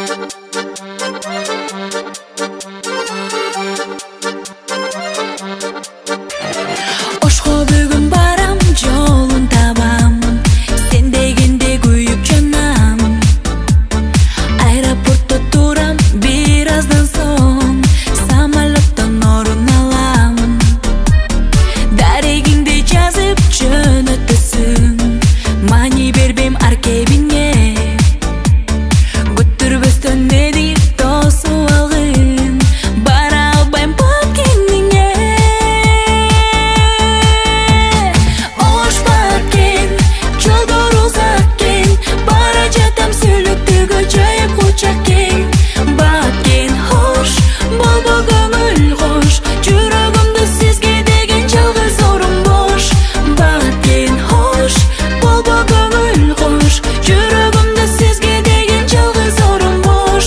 Ошко бүгүн барам, жолун табам, сен дегенде күйүп жанам. Аэропортто турам, бир аздан соң самолеттон орун алам. Дарегиңди жазып жөнөтөсүң, мани бербейм аркебиңе. Күттүрбөстөн мени тосуп алгын, бара албайм Баткениңе. Ош Баткен, жолдор узак экен, бара жатам сүйлүктүгө жайып кучак кең. Баткен хош, болбо көңүл кош, жүрөгүмдө сизге деген жалгыз орун бош. Баткен хош, болбо көңүл кош, жүрөгүмдө сизге деген жалгыз орун бош.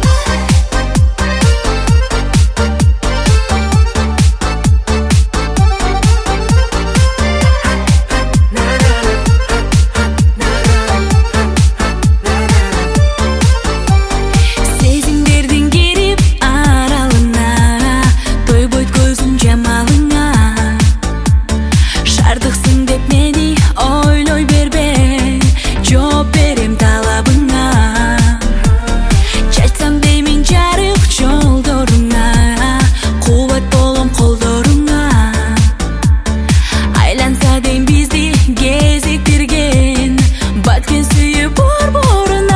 Сезимдердин кирип аралына, тойбойт көзүм жамалыңа. Шардыксың деп мени ойлой бербе, жооп берем талабыңа. Чачсам деймин жарык жолдоруңа, кубат болом колдоруңа. Айланса дейм бизди кезиктирген, Баткен сүйүп борборуна.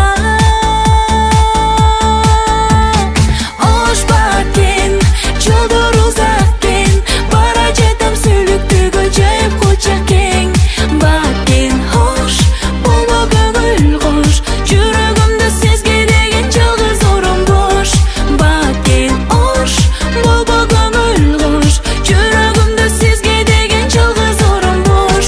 Ош Баткен, жолдор узак экен, бара жатам сүйлүктүгө жайып кучак кең. Баткен хош, болбо көңүл кош, жүрөгүмдө сизге деген жалгыз орун бош. Баткен хош, болбо көңүл кош, жүрөгүмдө сизге деген жалгыз орун бош.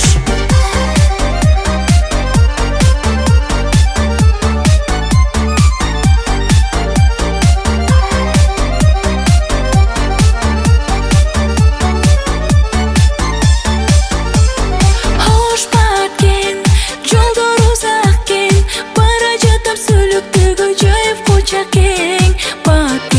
Ош Баткен, жолдор узак экен, бара жатам сүйлүктүгө жайып кучак кең. Баткен